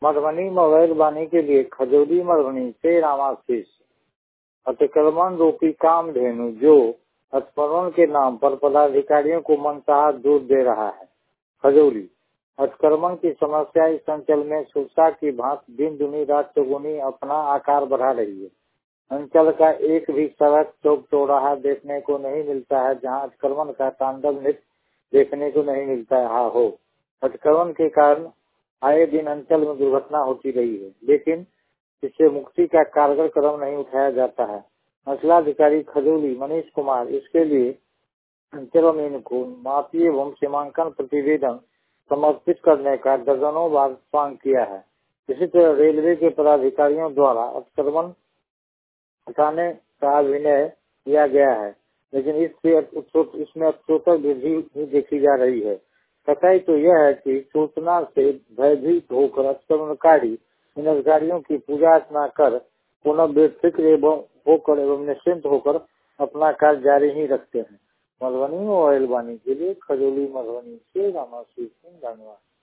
Madhubani mobile बानी के लिए खजौली मधुबनी से रामाशीष। अतिक्रमण रूपी कामधेनु जो अतिक्रमण के नाम पर पदाधिकारियों को मनचाहा दूध दे रहा है। खजौली अतिक्रमण की समस्या इस अंचल में सुरसा की भांति दिन दुनी रात चौगुनी अपना आकार बढ़ा रही है। अंचल का एक भी सड़क चौक चौराहा देखने को नहीं मिलता है जहां अतिक्रमण का तांडव नृत्य देखने को नहीं मिलता हो। अतिक्रमण के कारण आए दिन अंचल में दुर्घटना होती रही है, लेकिन इससे मुक्ति का कारगर कदम नहीं उठाया जाता है। अंचलाधिकारी खजौली मनीष कुमार इसके लिए अंचल को मापीय एवं सीमांकन प्रतिवेदन समर्पित करने का दर्जनों बार मांग किया है। इसी तरह रेलवे के पदाधिकारियों द्वारा अतिक्रमण हटाने का अभिनय किया गया है, लेकिन इसमें अत्योत्तर वृद्धि ही देखी जा रही है। सच्चाई तो यह है कि सूचना से भयभीत होकर अतिक्रमणकारी इन अधिकारियों की पूजा अर्चना कर पुनः बेफिक्र एवं निश्चिंत होकर अपना कार्य जारी ही रखते हैं। मधुबनी मोबाइल बानी के लिए खजौली मधुबनी से रामाशीष सिंह धन्यवाद।